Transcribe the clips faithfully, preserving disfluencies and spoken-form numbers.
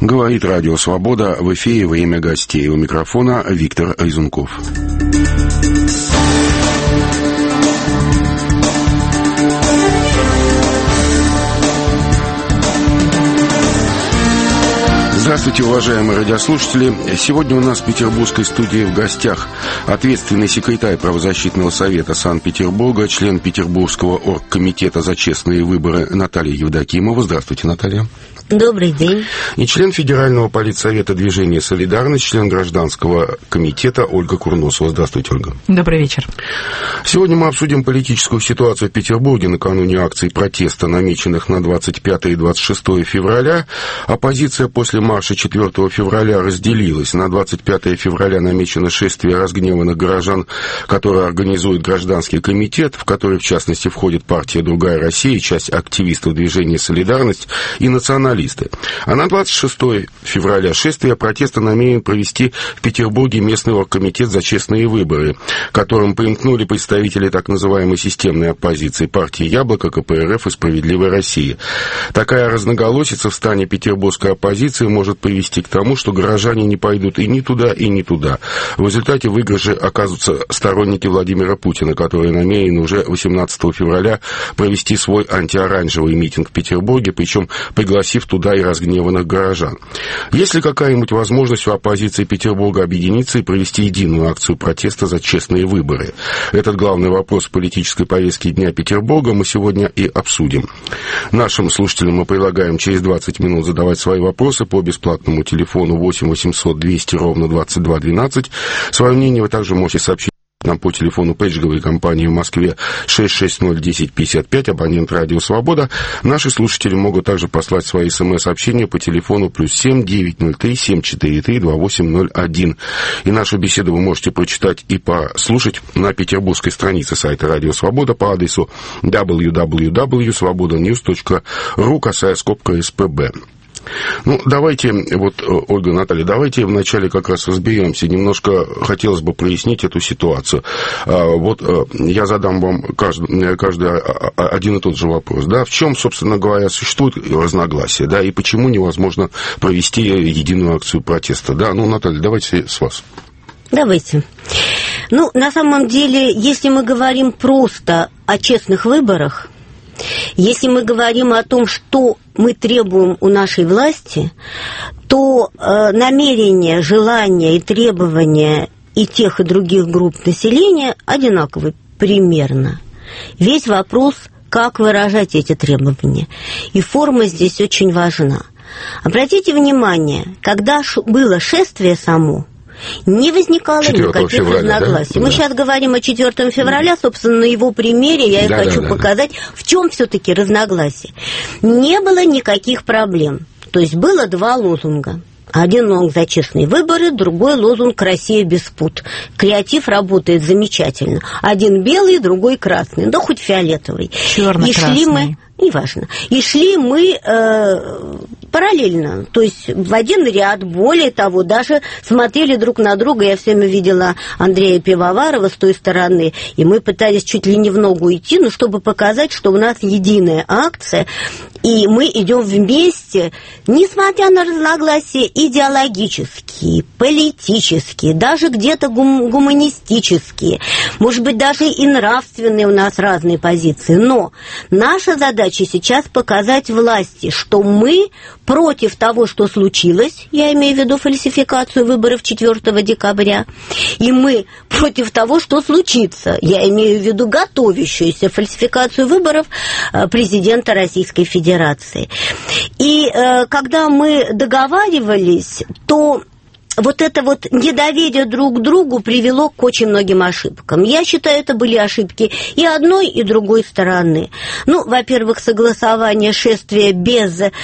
Говорит Радио Свобода, в эфире «Время гостей». У микрофона Виктор Резунков. Здравствуйте, уважаемые радиослушатели. Сегодня у нас в петербургской студии в гостях ответственный секретарь правозащитного совета Санкт-Петербурга, член Петербургского оргкомитета за честные выборы Наталья Евдокимова. Здравствуйте, Наталья. Добрый день. И член Федерального политсовета движения «Солидарность», член гражданского комитета Ольга Курносова. Здравствуйте, Ольга. Добрый вечер. Сегодня мы обсудим политическую ситуацию в Петербурге накануне акций протеста, намеченных на двадцать пятое и двадцать шестое февраля. Оппозиция после марша четвёртого февраля разделилась. На двадцать пятое февраля намечено шествие разгневанных горожан, которое организует гражданский комитет, в который, в частности, входит партия «Другая Россия», часть активистов движения «Солидарность» и националисты. А на двадцать шестое февраля шествие протеста намерен провести в Петербурге местный оргкомитет за честные выборы, к которым примкнули представители так называемой системной оппозиции партии «Яблоко», ка пэ эр эф и «Справедливая Россия». Такая разноголосица в стане петербургской оппозиции может привести к тому, что горожане не пойдут и ни туда, и ни туда. В результате в выигрыше окажутся сторонники Владимира Путина, который намерен уже восемнадцатого февраля провести свой антиоранжевый митинг в Петербурге, причем пригласив туда и разгневанных горожан. Есть ли какая-нибудь возможность у оппозиции Петербурга объединиться и провести единую акцию протеста за честные выборы? Этот главный вопрос политической повестки Дня Петербурга мы сегодня и обсудим. Нашим слушателям мы предлагаем через двадцать минут задавать свои вопросы по бесплатному телефону восемь восемьсот двести ровно двадцать два двенадцать. Свое мнение вы также можете сообщить нам по телефону пейджговой компании в Москве шесть шесть ноль десять пятьдесят пять, абонент Радио Свобода. Наши слушатели могут также послать свои смс-сообщения по телефону плюс семь девятьсот три семьсот четыре три двадцать восемь ноль один. И нашу беседу вы можете прочитать и послушать на петербургской странице сайта Радио Свобода по адресу дабл ю дабл ю дабл ю точка свобода ньюс точка ру, косая скобка эс пэ бэ. Ну, давайте, вот, Ольга, Наталья, давайте вначале как раз разберемся. Немножко хотелось бы прояснить эту ситуацию. Вот я задам вам каждый, каждый один и тот же вопрос. Да? В чем, собственно говоря, существует разногласие, да, и почему невозможно провести единую акцию протеста? Да? Ну, Наталья, давайте с вас. Давайте. Ну, на самом деле, если мы говорим просто о честных выборах, если мы говорим о том, что мы требуем у нашей власти, то э, намерения, желания и требования и тех, и других групп населения одинаковы примерно. Весь вопрос, как выражать эти требования. И форма здесь очень важна. Обратите внимание, когда было шествие само, не возникало никаких февраля, разногласий. Да? Мы да. сейчас говорим о четвёртого февраля, собственно, на его примере я да, и хочу да, показать, да. в чем все-таки разногласие. Не было никаких проблем. То есть было два лозунга. Один лозунг за честные выборы, другой лозунг «Россия без пут». Креатив работает замечательно. Один белый, другой красный, да хоть фиолетовый. Черно-красный. И шли мы, неважно, и шли мы э, параллельно, то есть в один ряд, более того, даже смотрели друг на друга. Я все время видела Андрея Пивоварова с той стороны, и мы пытались чуть ли не в ногу идти, ну, чтобы показать, что у нас единая акция, и мы идем вместе, несмотря на разногласия идеологические, политические, даже где-то гум- гуманистические, может быть, даже и нравственные у нас разные позиции. Но наша задача сейчас показать власти, что мы против того, что случилось, я имею в виду фальсификацию выборов четвёртого декабря, и мы против того, что случится, я имею в виду готовящуюся фальсификацию выборов президента Российской Федерации. И э, когда мы договаривались, то вот это вот недоверие друг к другу привело к очень многим ошибкам. Я считаю, это были ошибки и одной, и другой стороны. Ну, во-первых, согласование шествия без э,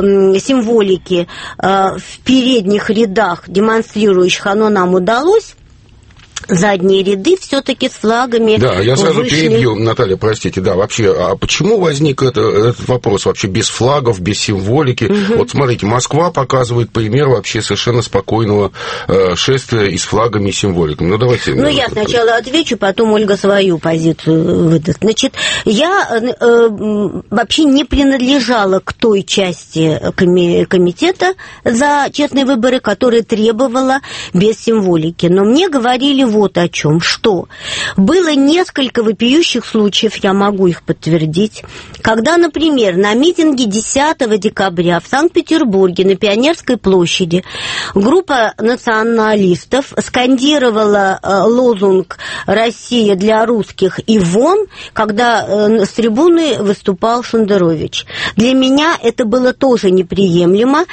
символики э, в передних рядах демонстрирующих, оно нам удалось. задние ряды все-таки с флагами. Да, я сразу вышли... перебью, Наталья, простите, да, вообще, а почему возник это, этот вопрос вообще без флагов, без символики? Угу. Вот смотрите, Москва показывает пример вообще совершенно спокойного э, шествия и с флагами, и символиками. Ну, давайте... Ну, я сначала отвечу, потом Ольга свою позицию выдаст. Значит, я э, вообще не принадлежала к той части коми- комитета за честные выборы, которая требовала без символики. Но мне говорили вот о чем, что было несколько вопиющих случаев, я могу их подтвердить, когда, например, на митинге десятого декабря в Санкт-Петербурге на Пионерской площади группа националистов скандировала лозунг «Россия для русских и вон», когда с трибуны выступал Шендерович. Для меня это было тоже неприемлемо,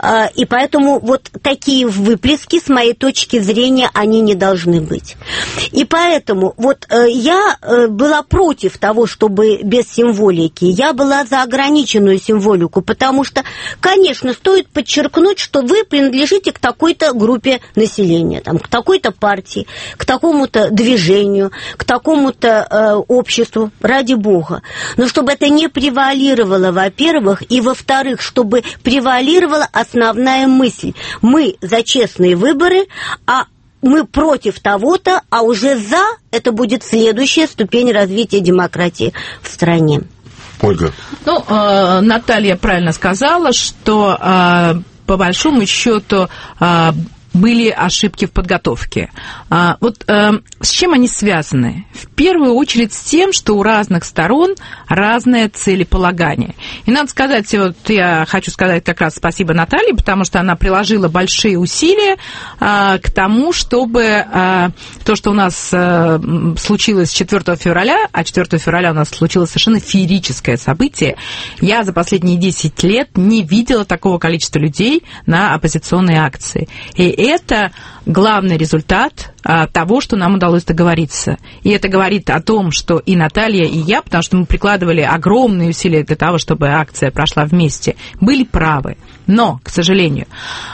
и поэтому вот такие выплески, с моей точки зрения, они не должны быть. Быть. И поэтому вот э, я э, была против того, чтобы без символики. Я была за ограниченную символику, потому что, конечно, стоит подчеркнуть, что вы принадлежите к такой-то группе населения, там, к такой-то партии, к такому-то движению, к такому-то э, обществу, ради бога. Но чтобы это не превалировало, во-первых, и, во-вторых, чтобы превалировала основная мысль. Мы за честные выборы, а мы против того-то, а уже за это будет следующая ступень развития демократии в стране. Ольга. Ну, э, Наталья правильно сказала, что э, по большому счету э, были ошибки в подготовке. А, вот э, с чем они связаны? В первую очередь с тем, что у разных сторон разное целеполагание. И надо сказать, вот я хочу сказать как раз спасибо Наталье, потому что она приложила большие усилия э, к тому, чтобы э, то, что у нас э, случилось четвёртого февраля, а четвёртого февраля у нас случилось совершенно феерическое событие, я за последние десять лет не видела такого количества людей на оппозиционные акции. И это главный результат а, того, что нам удалось договориться. И это говорит о том, что и Наталья, и я, потому что мы прикладывали огромные усилия для того, чтобы акция прошла вместе, были правы. Но, к сожалению,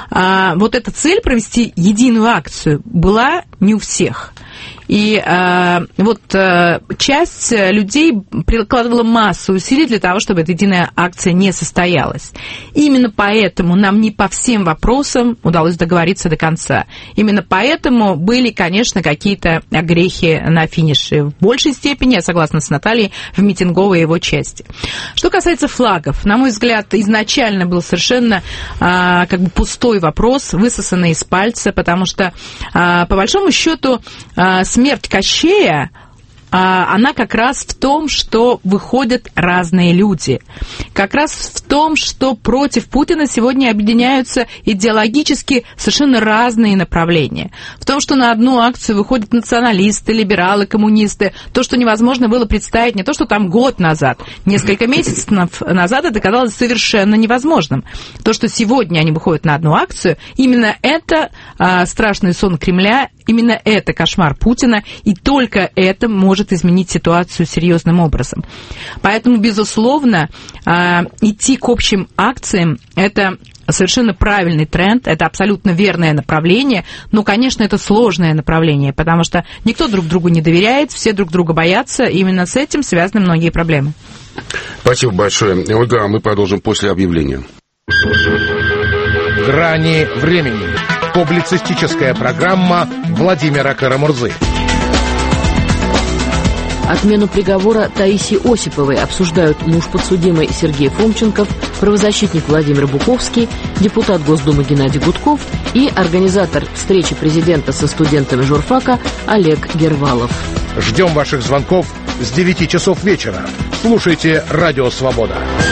а, вот эта цель провести единую акцию была не у всех. И э, вот э, часть людей прикладывала массу усилий для того, чтобы эта единая акция не состоялась. Именно поэтому нам не по всем вопросам удалось договориться до конца. Именно поэтому были, конечно, какие-то огрехи на финише. В большей степени, я согласна с Натальей, в митинговой его части. Что касается флагов, на мой взгляд, изначально был совершенно э, как бы пустой вопрос, высосанный из пальца, потому что, э, по большому счету, э, смерть Кощея, она как раз в том, что выходят разные люди. Как раз в том, что против Путина сегодня объединяются идеологически совершенно разные направления. В том, что на одну акцию выходят националисты, либералы, коммунисты. То, что невозможно было представить, не то, что там год назад, несколько месяцев назад это казалось совершенно невозможным. То, что сегодня они выходят на одну акцию, именно это а, страшный сон Кремля, именно это кошмар Путина, и только это может изменить ситуацию серьезным образом. Поэтому, безусловно, идти к общим акциям – это совершенно правильный тренд, это абсолютно верное направление, но, конечно, это сложное направление, потому что никто друг другу не доверяет, все друг друга боятся, и именно с этим связаны многие проблемы. Спасибо большое. Ольга, мы продолжим после объявления. «Грани времени». Публицистическая программа Владимира Карамурзы. Отмену приговора Таисии Осиповой обсуждают муж подсудимой Сергей Фомченков, правозащитник Владимир Буковский, депутат Госдумы Геннадий Гудков и организатор встречи президента со студентами журфака Олег Гервалов. Ждем ваших звонков с девяти часов вечера. Слушайте «Радио Свобода».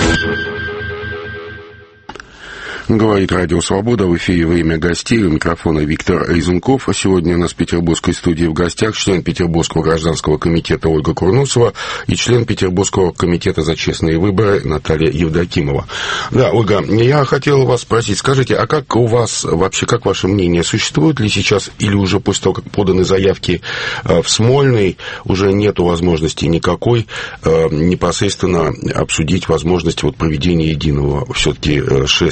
Говорит Радио Свобода, в эфире «Время гостей», у микрофона Виктор Резунков. Сегодня у нас в Петербургской студии в гостях член Петербургского гражданского комитета Ольга Курносова и член Петербургского комитета за честные выборы Наталья Евдокимова. Да, Ольга, я хотел вас спросить, скажите, а как у вас, вообще, как ваше мнение, существует ли сейчас, или уже после того, как поданы заявки в Смольный, уже нету возможности никакой непосредственно обсудить возможность вот проведения единого все-таки шествия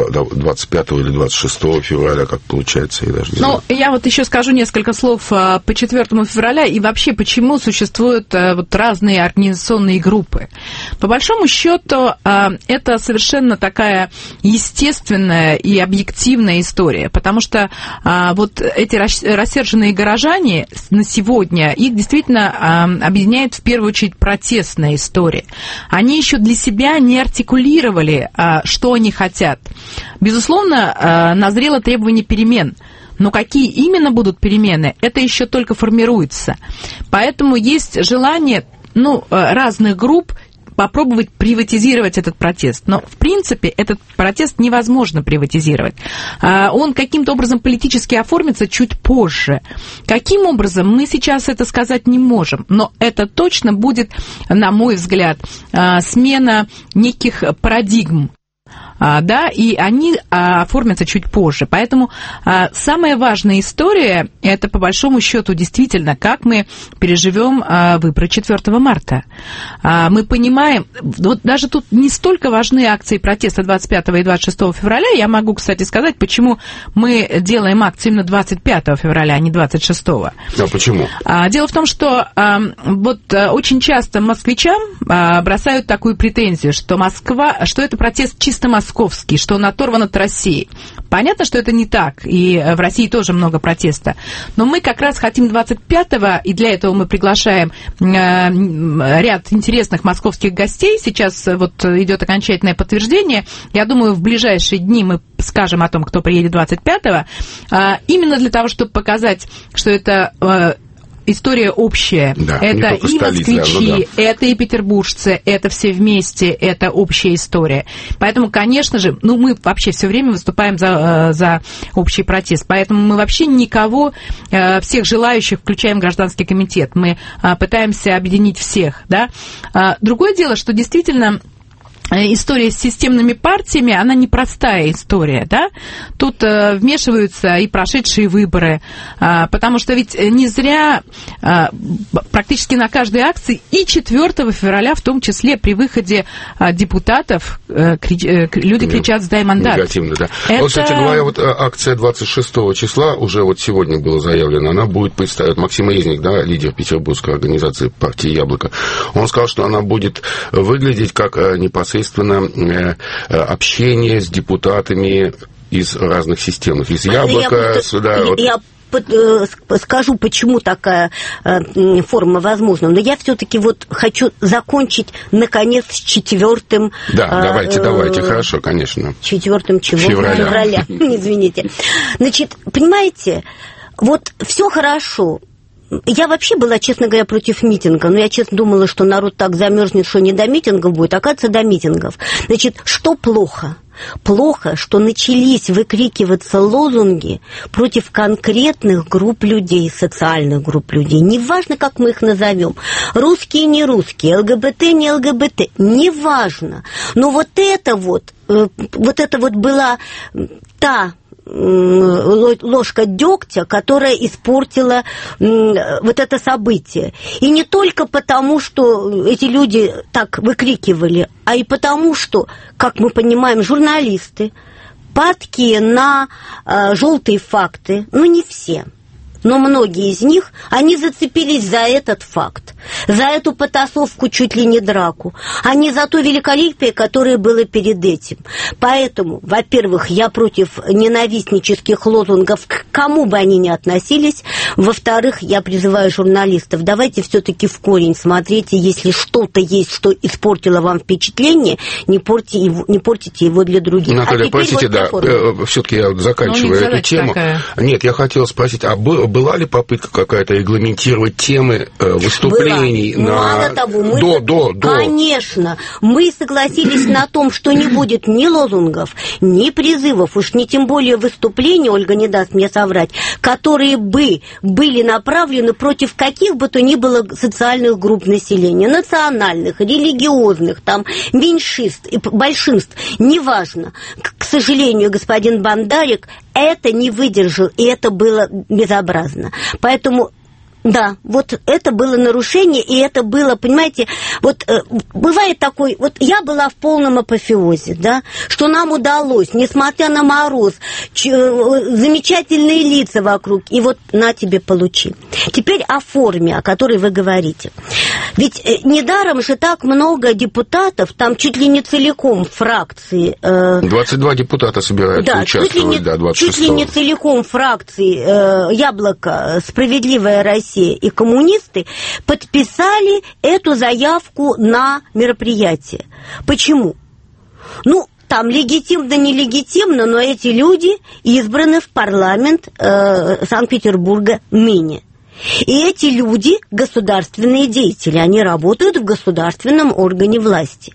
двадцать пятого или двадцать шестого февраля, как получается, я даже не знаю. Ну, я вот еще скажу несколько слов по четвёртому февраля и вообще, почему существуют вот разные организационные группы. По большому счету, это совершенно такая естественная и объективная история, потому что вот эти рассерженные горожане на сегодня, их действительно объединяет в первую очередь протестная история. Они еще для себя не артикулировали, что они хотят. Безусловно, назрело требование перемен. Но какие именно будут перемены, это еще только формируется. Поэтому есть желание, ну, разных групп попробовать приватизировать этот протест. Но, в принципе, этот протест невозможно приватизировать. Он каким-то образом политически оформится чуть позже. Каким образом, мы сейчас это сказать не можем. Но это точно будет, на мой взгляд, смена неких парадигм. Да, и они оформятся чуть позже. Поэтому самая важная история – это, по большому счету, действительно, как мы переживем выборы четвёртого марта. Мы понимаем, вот даже тут не столько важны акции протеста двадцать пятого и двадцать шестого февраля. Я могу, кстати, сказать, почему мы делаем акцию именно двадцать пятого февраля, а не двадцать шестого. А почему? Дело в том, что вот очень часто москвичам бросают такую претензию, что Москва, что это протест чисто московский, что он оторван от России. Понятно, что это не так, и в России тоже много протеста. Но мы как раз хотим двадцать пятого, и для этого мы приглашаем ряд интересных московских гостей. Сейчас вот идет окончательное подтверждение. Я думаю, в ближайшие дни мы скажем о том, кто приедет двадцать пятого, именно для того, чтобы показать, что это история общая. Да, это и москвичи, ну да. это и петербуржцы, это все вместе, это общая история. Поэтому, конечно же, ну, мы вообще все время выступаем за, за общий протест. Поэтому мы вообще никого, всех желающих включаем в гражданский комитет. Мы пытаемся объединить всех. Да? Другое дело, что действительно история с системными партиями, она непростая история, да? Тут э, вмешиваются и прошедшие выборы, э, потому что ведь не зря э, практически на каждой акции и четвёртого февраля, в том числе при выходе э, депутатов, э, крич, э, люди кричат «сдай мандат». Негативно, да. Это... Вот, кстати говоря, вот акция двадцать шестого числа, уже вот сегодня было заявлено, она будет представить, Максим Резник, да, лидер петербургской организации партии «Яблоко», он сказал, что она будет выглядеть как непосредственно общение с депутатами из разных систем, из «Яблока», я, сюда... Я... скажу, почему такая форма возможна. Но я все-таки вот хочу закончить, наконец, с четвертым... Да, давайте, э, давайте, хорошо, конечно. Четвертым чего? Февраля. Февраля. Извините. Значит, понимаете, вот все хорошо. Я вообще была, честно говоря, против митинга, но я, честно, думала, что народ так замерзнет, что не до митингов будет, оказывается, до митингов. Значит, что плохо? Плохо, что начались выкрикиваться лозунги против конкретных групп людей, социальных групп людей. Неважно, как мы их назовем. Русские, не русские, ЛГБТ, не ЛГБТ. Неважно. Но вот это вот, вот это вот была та... ложка дегтя, которая испортила вот это событие. И не только потому, что эти люди так выкрикивали, а и потому, что, как мы понимаем, журналисты, падки на э, желтые факты, ну не все, но многие из них, они зацепились за этот факт, за эту потасовку, чуть ли не драку, а не за то великолепие, которое было перед этим. Поэтому, во-первых, я против ненавистнических лозунгов, к кому бы они ни относились. Во-вторых, я призываю журналистов, давайте все-таки в корень смотрите, если что-то есть, что испортило вам впечатление, не портите его, не портите его для других. Наталья, а простите, вот да, все-таки я заканчиваю эту тему. Такая. Нет, я хотел спросить, а была ли попытка какая-то регламентировать темы э, выступлений Была. на... Мало того, мы... до, до, до. Конечно, мы согласились на том, что не будет ни лозунгов, ни призывов, уж не тем более выступлений, Ольга не даст мне соврать, которые бы были направлены против каких бы то ни было социальных групп населения, национальных, религиозных, там, меньшинств, большинств, неважно. К, к сожалению, господин Бандарик это не выдержал, и это было безобразно. Поэтому Да, вот это было нарушение, и это было, понимаете, вот э, бывает такой, вот я была в полном апофеозе, да, что нам удалось, несмотря на мороз, ч, э, замечательные лица вокруг, и вот на тебе получи. Теперь о форме, о которой вы говорите. Ведь э, недаром же так много депутатов, там чуть ли не целиком фракции. Э, двадцать два депутата собираются да, участвовать, чуть ли не, да, двадцать шестого. Чуть ли не целиком фракции э, «Яблоко», «Справедливая Россия» и коммунисты подписали эту заявку на мероприятие. Почему? Ну, там легитимно, нелегитимно, но эти люди избраны в парламент э, Санкт-Петербурга ныне. И эти люди государственные деятели, они работают в государственном органе власти.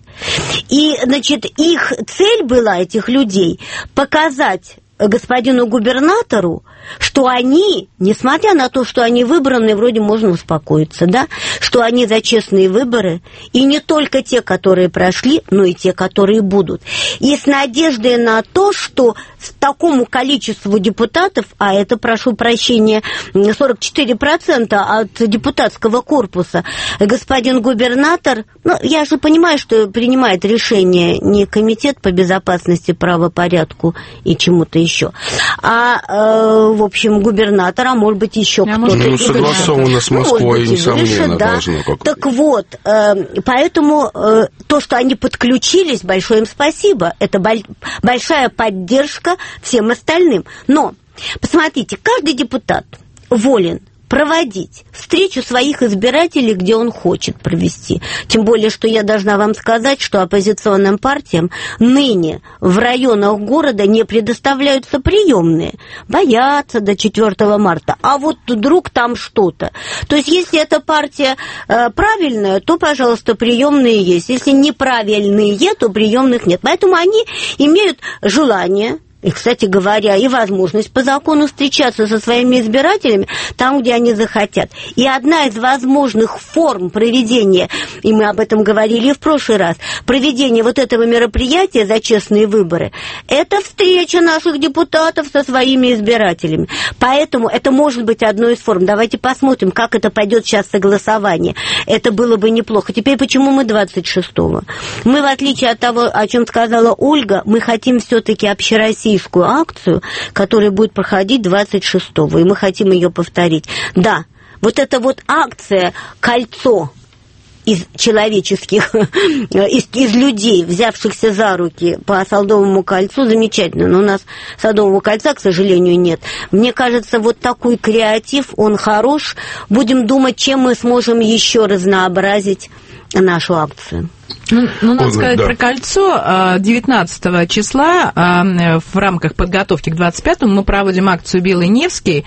И, значит, их цель была, этих людей, показать господину губернатору, что они, несмотря на то, что они выбраны, вроде можно успокоиться, да, что они за честные выборы, и не только те, которые прошли, но и те, которые будут. И с надеждой на то, что с такому количеству депутатов, а это, прошу прощения, сорок четыре процента от депутатского корпуса, господин губернатор, ну, я же понимаю, что принимает решение не комитет по безопасности, правопорядку и чему-то еще, а, э, в общем, губернатор, а может быть, еще а кто-то. Ну, согласовано с Москвой, быть, несомненно, да. должно как-то. Так вот, э, поэтому э, то, что они подключились, большое им спасибо, это боль- большая поддержка всем остальным. Но, посмотрите, каждый депутат волен проводить встречу своих избирателей, где он хочет провести. Тем более, что я должна вам сказать, что оппозиционным партиям ныне в районах города не предоставляются приемные. Боятся до четвёртого марта. А вот вдруг там что-то. То есть, если эта партия э, правильная, то, пожалуйста, приемные есть. Если неправильные, то приемных нет. Поэтому они имеют желание... И, кстати говоря, и возможность по закону встречаться со своими избирателями там, где они захотят. И одна из возможных форм проведения, и мы об этом говорили и в прошлый раз, проведения вот этого мероприятия за честные выборы, это встреча наших депутатов со своими избирателями. Поэтому это может быть одной из форм. Давайте посмотрим, как это пойдет сейчас согласование. Это было бы неплохо. Теперь почему мы двадцать шестого? Мы, в отличие от того, о чем сказала Ольга, мы хотим все-таки общероссийскую акцию, которая будет проходить двадцать шестого, и мы хотим ее повторить. Да, вот эта вот акция «Кольцо» из человеческих, из, из людей, взявшихся за руки по Садовому кольцу, замечательно, но у нас Садового кольца, к сожалению, нет. Мне кажется, вот такой креатив, он хорош. Будем думать, чем мы сможем еще разнообразить нашу акцию. Ну, ну, надо Он, сказать да. про кольцо. девятнадцатого числа в рамках подготовки к двадцать пятому мы проводим акцию «Белый Невский»,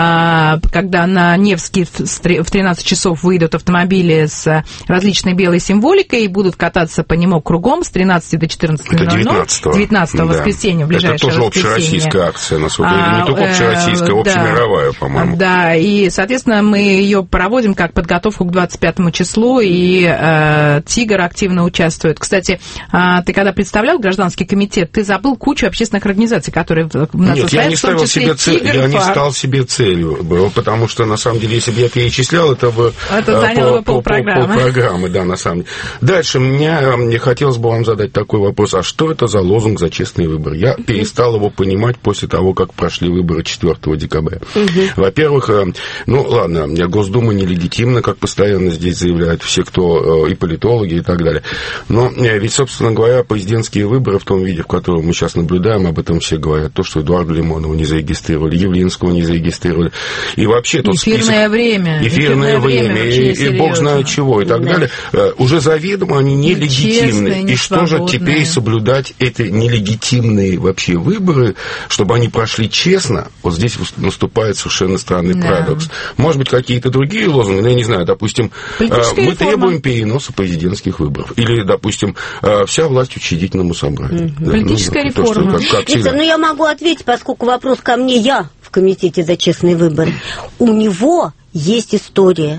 когда на Невский в тринадцать часов выйдут автомобили с различной белой символикой и будут кататься по нему кругом с тринадцати до четырнадцати ноль ноль. девятнадцатого. девятнадцатого да. воскресенье, в ближайшее Это тоже воскресенье. Общероссийская акция, насколько а, не только общероссийская, а общемировая, да, по-моему. Да, и, соответственно, мы ее проводим как подготовку к двадцать пятому числу, и э, «Тигр» активно участвует. Кстати, а, ты когда представлял гражданский комитет, ты забыл кучу общественных организаций, которые у нас Нет, я не в том ставил числе себе цель, «Тигр», я не «Фар». стал себе целью, потому что, на самом деле, если бы я перечислял, это бы это заняло бы полпрограммы. Пол, полпрограммы, да, на самом деле. Дальше мне, мне хотелось бы вам задать такой вопрос, а что это за лозунг за честные выборы? Я перестал его понимать после того, как прошли выборы четвёртого декабря. Угу. Во-первых, ну, ладно, Госдума нелегитимна, как постоянно здесь заявляют все, кто и политологи, и так далее. Но ведь, собственно говоря, президентские выборы в том виде, в котором мы сейчас наблюдаем, об этом все говорят. То, что Эдуарда Лимонова не зарегистрировали, Явлинского не зарегистрировали. И вообще тот эфирное список... время. Эфирное, эфирное время. время и, и бог знает чего, и так да. далее. Уже заведомо они нелегитимны. Нечестные, и что же теперь соблюдать эти нелегитимные вообще выборы, чтобы они прошли честно? Вот здесь наступает совершенно странный да. парадокс. Может быть, какие-то другие лозунги, я не знаю, допустим, мы реформа. требуем переноса президентских выборов. Или, допустим, вся власть учредительному собранию. Mm-hmm. Да, политическая ну, реформа. То, что, как, как Это, ну, я могу ответить, поскольку вопрос ко мне, я в комитете за честные выборы. У него есть история.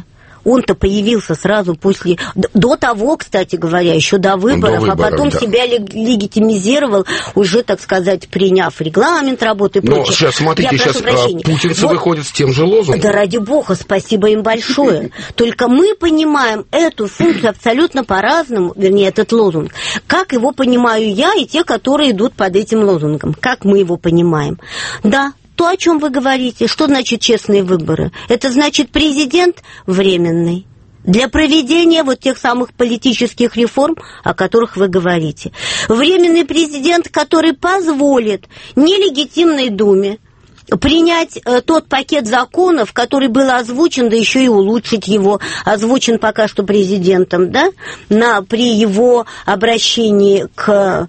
Он-то появился сразу после... До того, кстати говоря, еще до выборов, до выборов а потом да. себя легитимизировал, уже, так сказать, приняв регламент работы и прочее. Но сейчас, смотрите, сейчас путинцы вот, выходят с тем же лозунгом. Да ради бога, спасибо им большое. Только мы понимаем эту функцию абсолютно по-разному, вернее, этот лозунг. Как его понимаю я и те, которые идут под этим лозунгом. Как мы его понимаем. Да, то, о чем вы говорите, что значит честные выборы? Это значит президент временный для проведения вот тех самых политических реформ, о которых вы говорите. Временный президент, который позволит нелегитимной Думе принять э, тот пакет законов, который был озвучен, да еще и улучшить его, озвучен пока что президентом, да, на, при его обращении к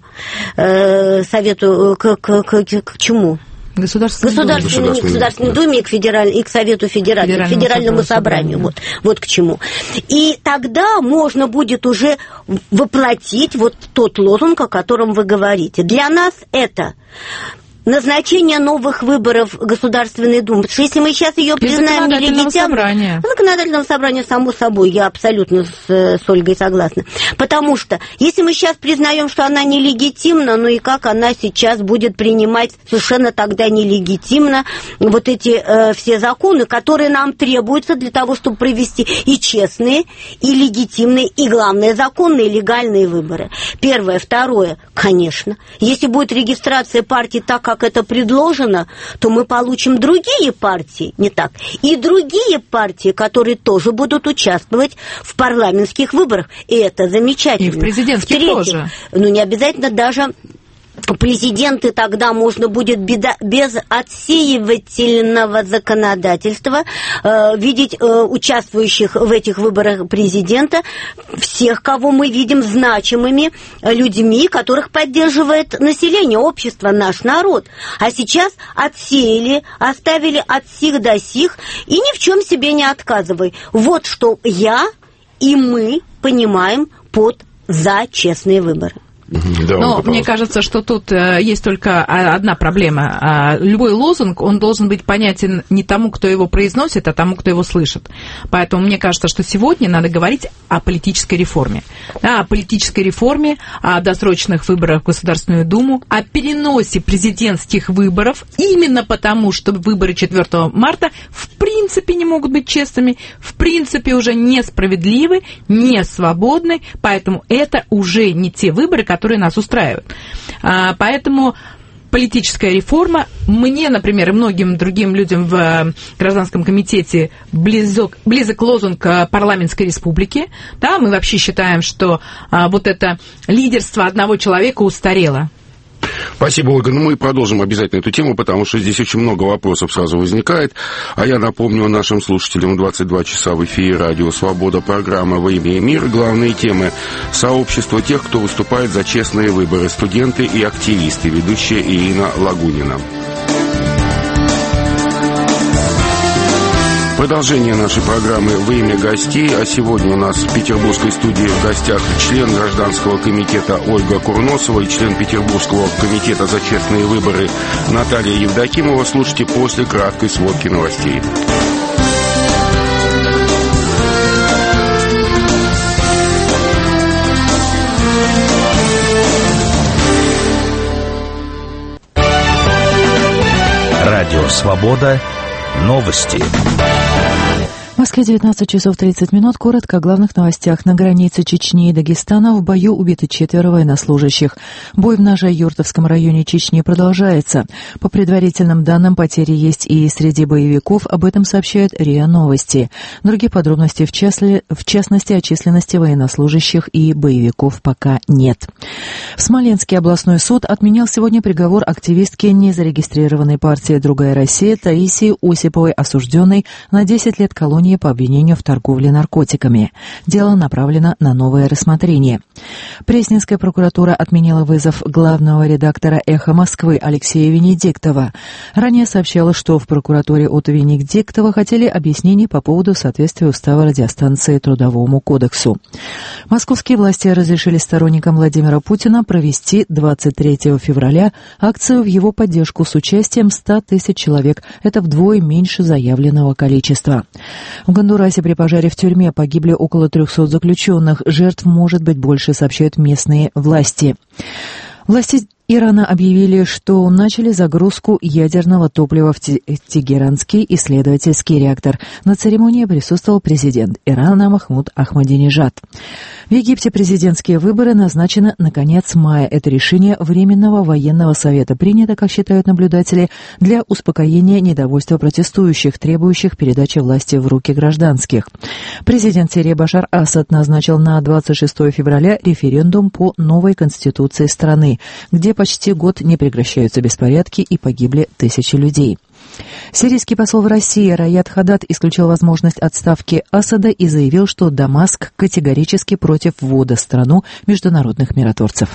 э, Совету, к, к, к, к, к чему? Государственной, Государственной, Думе. Не Государственной да. Думе и к, федераль... и к Совету Федерации, Федеральному, Федеральному собранию. собранию. Вот, вот к чему. И тогда можно будет уже воплотить вот тот лозунг, о котором вы говорите. Для нас это... назначение новых выборов в Государственной Думы. Потому что если мы сейчас ее признаем нелегитимной... Законодательного собрания, само собой, я абсолютно с, с Ольгой согласна. Потому что если мы сейчас признаем, что она нелегитимна, ну и как она сейчас будет принимать совершенно тогда нелегитимно вот эти э, все законы, которые нам требуются для того, чтобы провести и честные, и легитимные, и, главное, законные, легальные выборы. Первое. Второе. Конечно. Если будет регистрация партий так, как как это предложено, то мы получим другие партии, не так, и другие партии, которые тоже будут участвовать в парламентских выборах, и это замечательно. И в президентских В-третьих, тоже. Ну, не обязательно даже... Президенты тогда можно будет беда, без отсеивательного законодательства э, видеть э, участвующих в этих выборах президента, всех, кого мы видим значимыми людьми, которых поддерживает население, общество, наш народ. А сейчас отсеяли, оставили от сих до сих, и ни в чем себе не отказывай. Вот что я и мы понимаем под «за честные выборы». Да, но мне кажется, что тут э, есть только одна проблема. Любой лозунг, он должен быть понятен не тому, кто его произносит, а тому, кто его слышит. Поэтому мне кажется, что сегодня надо говорить о политической реформе. Да, о политической реформе, о досрочных выборах в Государственную Думу, о переносе президентских выборов, именно потому, что выборы четвёртого марта в принципе не могут быть честными, в принципе уже несправедливы, не свободны, поэтому это уже не те выборы, которые нас устраивают. А, поэтому политическая реформа, мне, например, и многим другим людям в Гражданском комитете близок, близок лозунг парламентской республики. Да, мы вообще считаем, что а, вот это лидерство одного человека устарело. Спасибо, Ольга. Ну, мы продолжим обязательно эту тему, потому что здесь очень много вопросов сразу возникает. А я напомню нашим слушателям: двадцать два часа в эфире радио «Свобода», программа «Во имя и мир». Главные темы: сообщество тех, кто выступает за честные выборы, студенты и активисты. Ведущая Ирина Лагунина. Продолжение нашей программы «Во имя гостей», а сегодня у нас в петербургской студии в гостях член Гражданского комитета Ольга Курносова и член Петербургского комитета за честные выборы Наталья Евдокимова. Слушайте после краткой сводки новостей. Радио «Свобода». Новости. В Москве девятнадцать часов тридцать минут. Коротко о главных новостях. На границе Чечни и Дагестана в бою убиты четверо военнослужащих. Бой в Нажай-Юртовском районе Чечни продолжается. По предварительным данным, потери есть и среди боевиков. Об этом сообщают РИА Новости. Другие подробности, в, часли, в частности, о численности военнослужащих и боевиков, пока нет. В Смоленский областной суд отменил сегодня приговор активистки незарегистрированной партии «Другая Россия» Таисии Осиповой, осужденной на десять лет колонии по обвинению в торговле наркотиками. Дело направлено на новое рассмотрение. Пресненская прокуратура отменила вызов главного редактора «Эхо Москвы» Алексея Венедиктова. Ранее сообщалось, что в прокуратуре от Венедиктова хотели объяснений по поводу соответствия устава радиостанции Трудовому кодексу. Московские власти разрешили сторонникам Владимира Путина провести двадцать третьего февраля акцию в его поддержку с участием ста тысяч человек. Это вдвое меньше заявленного количества. В Гондурасе при пожаре в тюрьме погибли около трехсот заключенных. Жертв может быть больше, сообщают местные власти. Власти Ирана объявили, что начали загрузку ядерного топлива в Тегеранский исследовательский реактор. На церемонии присутствовал президент Ирана Махмуд Ахмадинежад. В Египте президентские выборы назначены на конец мая. Это решение Временного военного совета принято, как считают наблюдатели, для успокоения недовольства протестующих, требующих передачи власти в руки гражданских. Президент Сирии Башар Асад назначил на двадцать шестое февраля референдум по новой конституции страны, где почти год не прекращаются беспорядки и погибли тысячи людей. Сирийский посол в России Раят Хадад исключил возможность отставки Асада и заявил, что Дамаск категорически против ввода в страну международных миротворцев.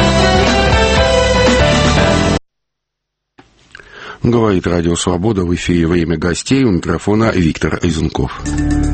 Говорит Радио Свобода, в эфире «Время гостей», у микрофона Виктор Изунков.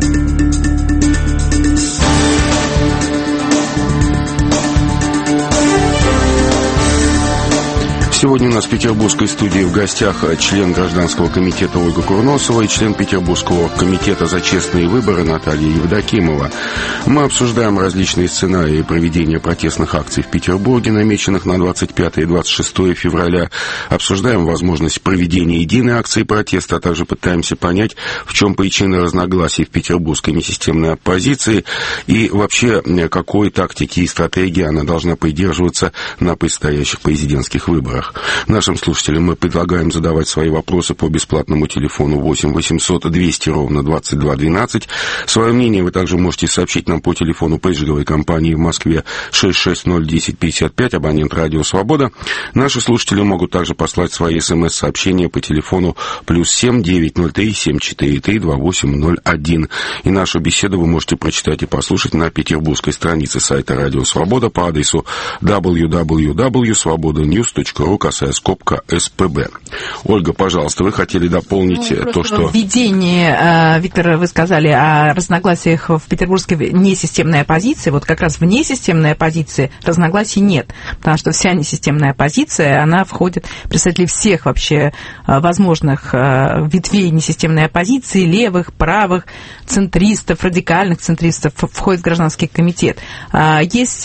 Сегодня у нас в петербургской студии в гостях член гражданского комитета Ольга Курносова и член Петербургского комитета за честные выборы Наталья Евдокимова. Мы обсуждаем различные сценарии проведения протестных акций в Петербурге, намеченных на двадцать пятое и двадцать шестое февраля. Обсуждаем возможность проведения единой акции протеста, а также пытаемся понять, в чем причина разногласий в петербургской несистемной оппозиции и вообще какой тактики и стратегии она должна придерживаться на предстоящих президентских выборах. Нашим слушателям мы предлагаем задавать свои вопросы по бесплатному телефону восемь восемьсот двести ровно двадцать два двенадцать. Свое мнение вы также можете сообщить нам по телефону пейджевой компании в Москве шесть шесть ноль десять пятьдесят пять, абонент Радио Свобода. Наши слушатели могут также послать свои смс-сообщения по телефону плюс семь девятьсот три семь четыре три два восемь ноль один. И нашу беседу вы можете прочитать и послушать на петербургской странице сайта Радио Свобода по адресу дабл ю дабл ю дабл ю точка свобода ньюс точка ру, касая скобка СПБ. Ольга, пожалуйста, вы хотели дополнить ну, то, что... В введении, Виктор, вы сказали о разногласиях в петербургской несистемной оппозиции. Вот как раз в несистемной оппозиции разногласий нет, потому что вся несистемная оппозиция, она входит, представители всех вообще возможных ветвей несистемной оппозиции, левых, правых, центристов, радикальных центристов, входит в гражданский комитет. Есть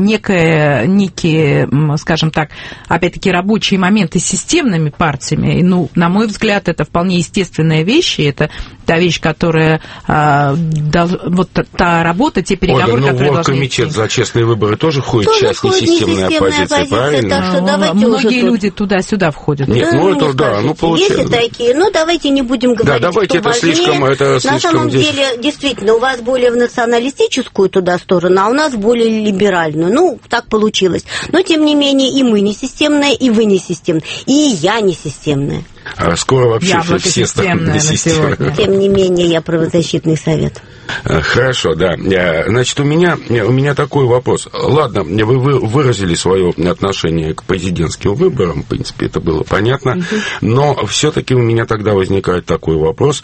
некое, некие, скажем так, опять-таки рабочие моменты с системными партиями. И, ну, на мой взгляд, это вполне естественная вещь, и это та вещь, которая а, да, вот та работа, те переговоры, Ольга, которые ну, должны комитет идти. за честные выборы тоже входит в часть несистемной оппозиции, правильно? Так что ну, многие люди тут... туда-сюда входят. Нет, да, ну это да, скажете. ну получается. Есть такие, ну давайте не будем говорить, да, давайте, что это важнее. слишком, это слишком на самом здесь... деле, действительно, у вас более в националистическую туда сторону, а у нас более либеральную. Ну, так получилось. Но, тем не менее, и мы несистемные, и вы несистемные, и я несистемная. А скоро вообще Яблоко все станут несистемными. Тем не менее, я правозащитный совет. Хорошо, да. Значит, у меня, у меня такой вопрос. Ладно, вы выразили свое отношение к президентским выборам, в принципе, это было понятно, но все-таки у меня тогда возникает такой вопрос.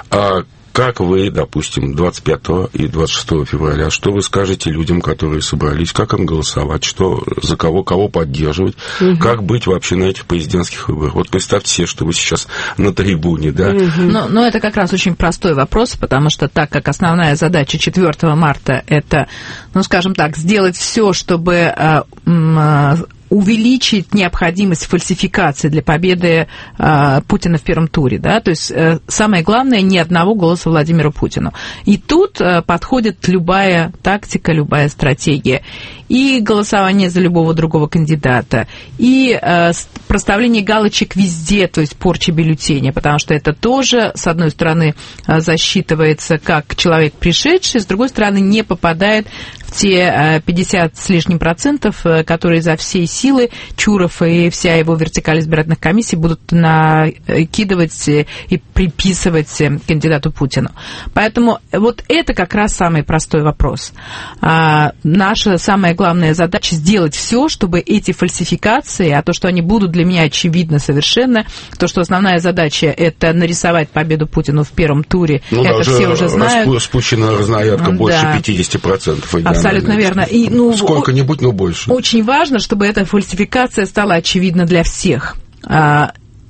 Как вы, допустим, двадцать пятого и двадцать шестого февраля, что вы скажете людям, которые собрались, как им голосовать, что, за кого, кого поддерживать, угу. как быть вообще на этих президентских выборах? Вот представьте себе, что вы сейчас на трибуне, да? Угу. Но, но это как раз очень простой вопрос, потому что так как основная задача четвёртого марта это, ну, скажем так, сделать все, чтобы... Э, э, увеличить необходимость фальсификации для победы э, Путина в первом туре. Да? То есть э, самое главное, ни одного голоса Владимиру Путину. И тут э, подходит любая тактика, любая стратегия. И голосование за любого другого кандидата, и э, проставление галочек везде, то есть порча бюллетеня, потому что это тоже, с одной стороны, э, засчитывается как человек пришедший, с другой стороны, не попадает в те пятьдесят с лишним процентов, которые за всей силы Чуров и вся его вертикаль избирательных комиссий будут накидывать и приписывать кандидату Путину. Поэтому вот это как раз самый простой вопрос. А наша самая главная задача сделать все, чтобы эти фальсификации, а то, что они будут для меня очевидно совершенно, то, что основная задача это нарисовать победу Путину в первом туре, ну, это все уже знают. Спущена разнарядка да. больше пятьдесят процентов. Абсолютно верно. И, ну, сколько-нибудь, но больше. Очень важно, чтобы эта фальсификация стала очевидна для всех.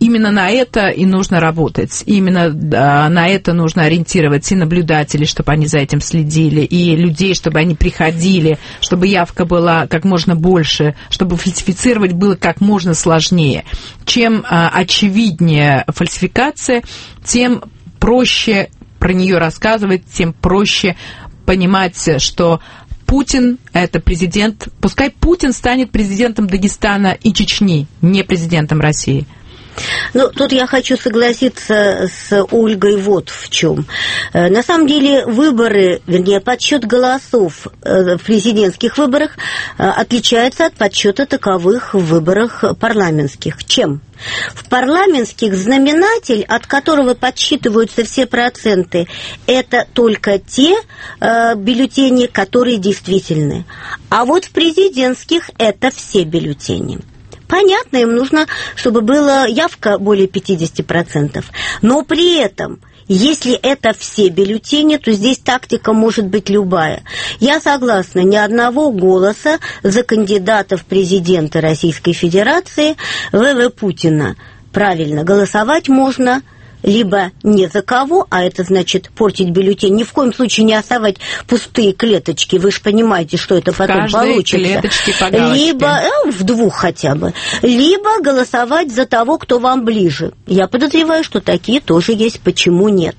именно на это и нужно работать. Именно на это нужно ориентировать и наблюдателей, чтобы они за этим следили, и людей, чтобы они приходили, чтобы явка была как можно больше, чтобы фальсифицировать было как можно сложнее. Чем очевиднее фальсификация, тем проще про нее рассказывать, тем проще понимать, что Путин – это президент, пускай Путин станет президентом Дагестана и Чечни, не президентом России. Ну, тут я хочу согласиться с Ольгой вот в чем. На самом деле выборы, вернее, подсчет голосов в президентских выборах отличается от подсчета таковых в выборах парламентских. Чем? В парламентских знаменатель, от которого подсчитываются все проценты, это только те э, бюллетени, которые действительны. А вот в президентских это все бюллетени. Понятно, им нужно, чтобы была явка более пятьдесят процентов. Но при этом, если это все бюллетени, то здесь тактика может быть любая. Я согласна, ни одного голоса за кандидата в президенты Российской Федерации ВВ Путина. Правильно, голосовать можно либо не за кого, а это значит портить бюллетень, ни в коем случае не оставать пустые клеточки, вы же понимаете, что это потом получится. Либо, э, в двух хотя бы, либо голосовать за того, кто вам ближе. Я подозреваю, что такие тоже есть, почему нет.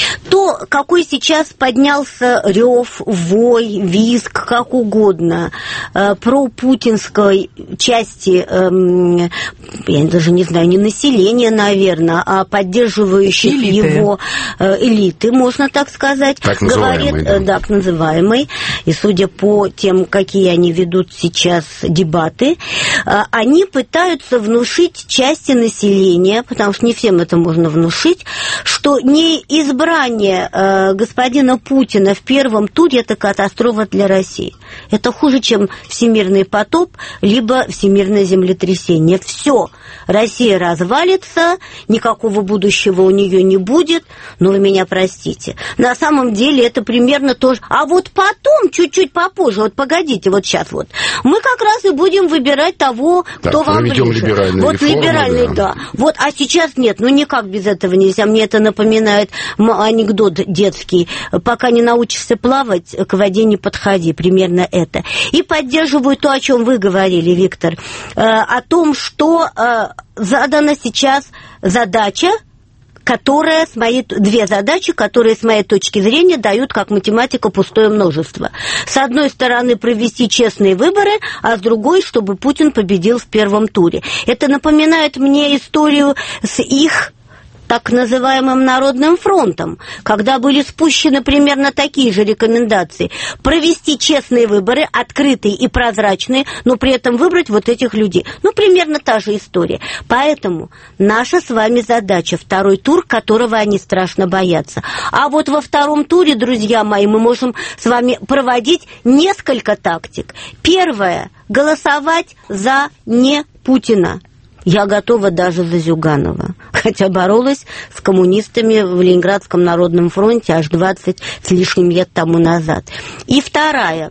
То, какой сейчас поднялся рев, вой, визг, как угодно, э, про путинской части, э, я даже не знаю, не населения, наверное, а поддерживающих элиты. Его э, элиты, можно так сказать, так говорит, да. так называемый, и судя по тем, какие они ведут сейчас дебаты, э, они пытаются внушить части населения, потому что не всем это можно внушить, что не избрание э, господина Путина в первом туре – это катастрофа для России. Это хуже, чем всемирный потоп, либо всемирное землетрясение. Все, Россия развалится, никакого будущего у нее не будет, но вы меня простите. На самом деле это примерно то же. А вот потом, чуть-чуть попозже, вот погодите, вот сейчас вот, мы как раз и будем выбирать того, так, кто вам ближе. Вот реформы, либеральный, да. да. Вот, а сейчас нет, ну никак без этого нельзя. Мне это напоминает анекдот детский. Пока не научишься плавать, к воде не подходи. Примерно это. И поддерживаю то, о чем вы говорили, Виктор, э, о том, что э, задана сейчас задача, которая с моей, две задачи, которые, с моей точки зрения, дают, как математика, пустое множество. С одной стороны, провести честные выборы, а с другой, чтобы Путин победил в первом туре. Это напоминает мне историю с их так называемым Народным фронтом, когда были спущены примерно такие же рекомендации. Провести честные выборы, открытые и прозрачные, но при этом выбрать вот этих людей. Ну, примерно та же история. Поэтому наша с вами задача, второй тур, которого они страшно боятся. А вот во втором туре, друзья мои, мы можем с вами проводить несколько тактик. Первое – голосовать за не Путина. Я готова даже за Зюганова, хотя боролась с коммунистами в Ленинградском народном фронте аж двадцать с лишним лет тому назад. И вторая.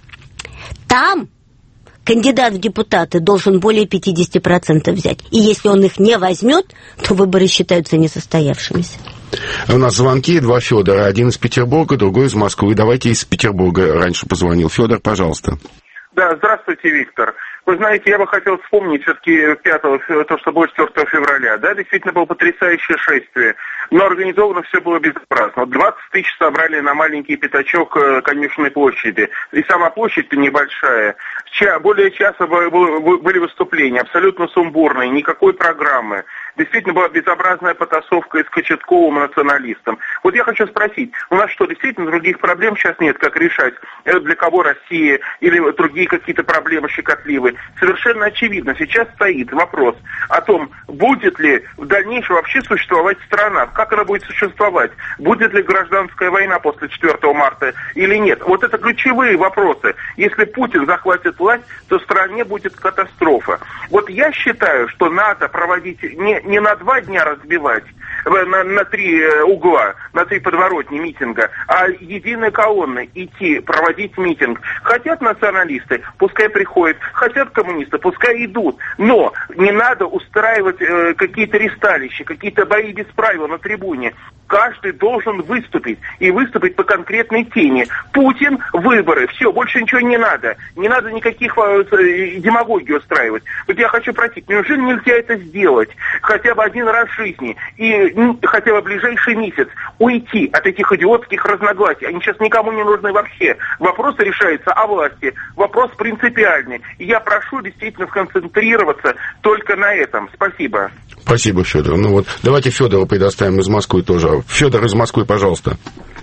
Там кандидат в депутаты должен более пятьдесят процентов взять. И если он их не возьмет, то выборы считаются несостоявшимися. У нас звонки, два Федора. Один из Петербурга, другой из Москвы. Давайте из Петербурга раньше позвонил. Федор, пожалуйста. Да, здравствуйте, Виктор. Вы знаете, я бы хотел вспомнить все-таки пятого, то, что было четвёртого февраля. Да, действительно было потрясающее шествие, но организовано все было безобразно. двадцать тысяч собрали на маленький пятачок Конюшенной площади. И сама площадь-то небольшая. Более часа были выступления, абсолютно сумбурные, никакой программы. Действительно была безобразная потасовка и с Кочетковым и националистом. Вот я хочу спросить, у нас что, действительно других проблем сейчас нет, как решать, для кого Россия или другие какие-то проблемы щекотливые? Совершенно очевидно, сейчас стоит вопрос о том, будет ли в дальнейшем вообще существовать страна, как она будет существовать, будет ли гражданская война после четвёртого марта или нет. Вот это ключевые вопросы. Если Путин захватит власть, то в стране будет катастрофа. Вот я считаю, что надо проводить не, не на два дня разбивать, на, на три угла, на три подворотни митинга, а единая колонна идти, проводить митинг. Хотят националисты, пускай приходят, хотят коммунисты, пускай идут, но не надо устраивать э, какие-то ресталища, какие-то бои без правил на трибуне. Каждый должен выступить, и выступить по конкретной теме. Путин, выборы, все, больше ничего не надо. Не надо никаких э, демагогий устраивать. Вот я хочу просить, неужели нельзя это сделать хотя бы один раз в жизни, и ну, хотя бы в ближайший месяц уйти от этих идиотских разногласий? Они сейчас никому не нужны вообще. Вопрос решается о власти, вопрос принципиальный. И я прошу действительно сконцентрироваться только на этом. Спасибо. Спасибо, Федор. Ну вот, давайте Федора предоставим из Москвы тоже. Федор из Москвы, пожалуйста.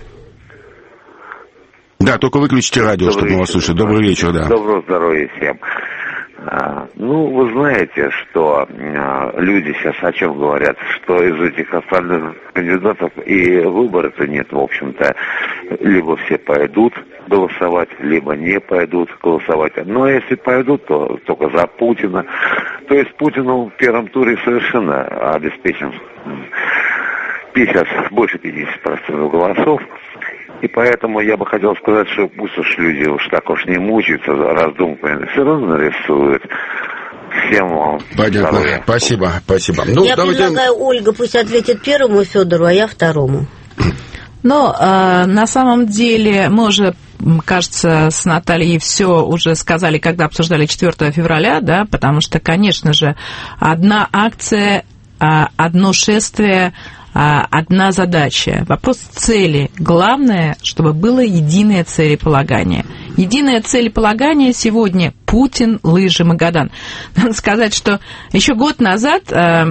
Да, только выключите радио, Добрый чтобы мы вас слышали. Добрый вечер, да. Доброго здоровья всем. А, ну, вы знаете, что а, люди сейчас о чем говорят, что из этих остальных кандидатов и выборов-то нет, в общем-то. Либо все пойдут голосовать, либо не пойдут голосовать. Но если пойдут, то только за Путина. То есть Путину в первом туре совершенно обеспечен пятьдесят, больше пятидесяти процентов голосов. И поэтому я бы хотел сказать, что пусть уж люди уж так уж не мучаются раздумками, все равно нарисуют. Всем вам Понятно. Здоровья. Спасибо, спасибо. Ну, я давайте... предлагаю, Ольга пусть ответит первому Федору, а я второму. Но э, на самом деле мы уже, кажется, с Натальей все уже сказали, когда обсуждали четвёртого февраля, да, потому что, конечно же, одна акция, одно шествие, одна задача. Вопрос цели. Главное, чтобы было единое целеполагание. Единое целеполагание сегодня – Путин, лыжи, Магадан. Надо сказать, что еще год назад,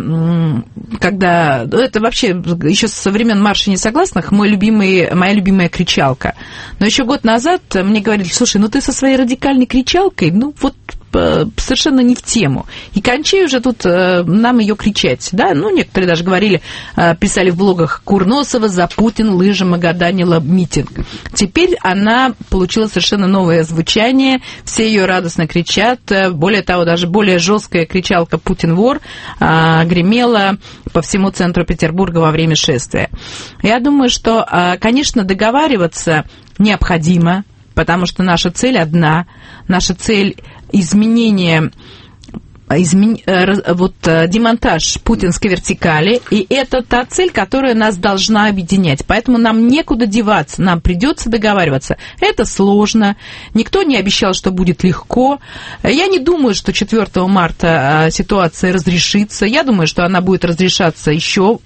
когда... Это вообще еще со времен марша несогласных мой любимый, моя любимая кричалка. Но еще год назад мне говорили, слушай, ну ты со своей радикальной кричалкой, ну вот совершенно не в тему. И кончай уже тут э, нам ее кричать. Да? Ну, некоторые даже говорили, э, писали в блогах Курносова за Путин, лыжи, Магаданила, митинг. Теперь она получила совершенно новое звучание. Все ее радостно кричат. Более того, даже более жесткая кричалка «Путин вор» э, гремела по всему центру Петербурга во время шествия. Я думаю, что, э, конечно, договариваться необходимо, потому что наша цель одна. Наша цель изменения, измен... вот, демонтаж путинской вертикали, и это та цель, которая нас должна объединять. Поэтому нам некуда деваться, нам придется договариваться. Это сложно, никто не обещал, что будет легко. Я не думаю, что четвёртого марта ситуация разрешится. Я думаю, что она будет разрешаться еще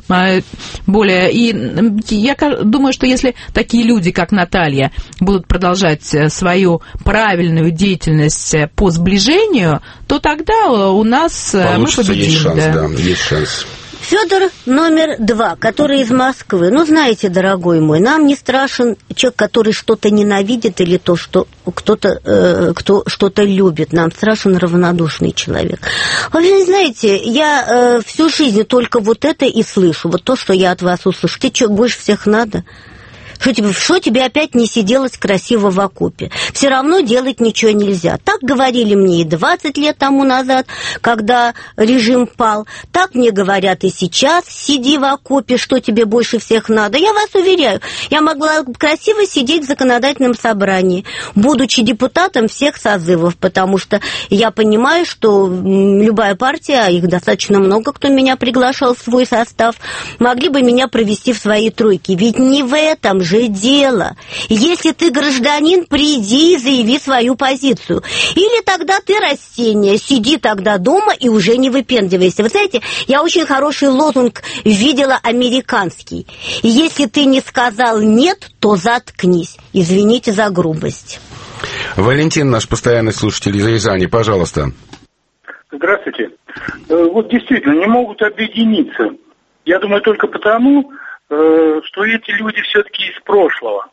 более. И я думаю, что если такие люди, как Наталья, будут продолжать свою правильную деятельность по сближению, то тогда у нас получится, мы победим. Есть шанс, да. да, есть шанс. Федор номер два, который из Москвы. Ну, знаете, дорогой мой, нам не страшен человек, который что-то ненавидит или то, что кто-то э, кто что-то любит. Нам страшен равнодушный человек. Вы знаете, я э, всю жизнь только вот это и слышу. Вот то, что я от вас услышу. Тебе что, больше всех надо? Что тебе, что тебе опять не сиделось красиво в окопе? Все равно делать ничего нельзя. Так говорили мне и двадцать лет тому назад, когда режим пал. Так мне говорят и сейчас. Сиди в окопе, что тебе больше всех надо. Я вас уверяю, я могла красиво сидеть в законодательном собрании, будучи депутатом всех созывов, потому что я понимаю, что любая партия, их достаточно много, кто меня приглашал в свой состав, могли бы меня провести в свои тройки. Ведь не в этом же дело. Если ты гражданин, приди и заяви свою позицию. Или тогда ты растение, сиди тогда дома и уже не выпендривайся. Вы знаете, я очень хороший лозунг видела американский. Если ты не сказал «нет», то заткнись. Извините за грубость. Валентин, наш постоянный слушатель из Рязани, пожалуйста. Здравствуйте. Вот действительно, не могут объединиться. Я думаю, только потому, что эти люди все-таки из прошлого.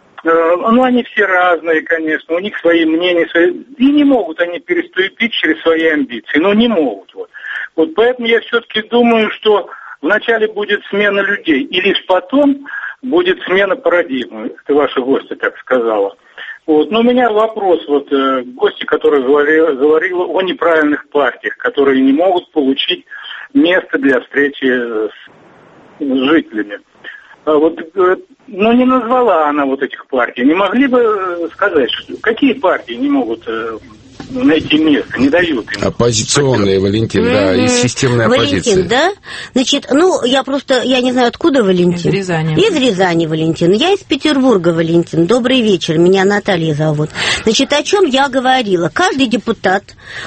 Ну, они все разные, конечно, у них свои мнения, свои... и не могут они переступить через свои амбиции, но не могут. Вот, вот поэтому я все-таки думаю, что вначале будет смена людей, и лишь потом будет смена парадигмы, это ваша гостья так сказала. Вот. Но у меня вопрос, вот, э, гости, которая говорила, говорила о неправильных партиях, которые не могут получить место для встречи с с жителями. А вот, но не назвала она вот этих партий. Не могли бы сказать, что, какие партии не могут найти место, не дают им. Оппозиционные, Валентин, mm-hmm. да, из системной оппозиции. Валентин, да? Значит, ну, я просто, я не знаю, откуда Валентин. Из Рязани. Из Рязани, Валентин. Я из Петербурга, Валентин. Добрый вечер, меня Наталья зовут. Значит, о чем я говорила? Каждый депутат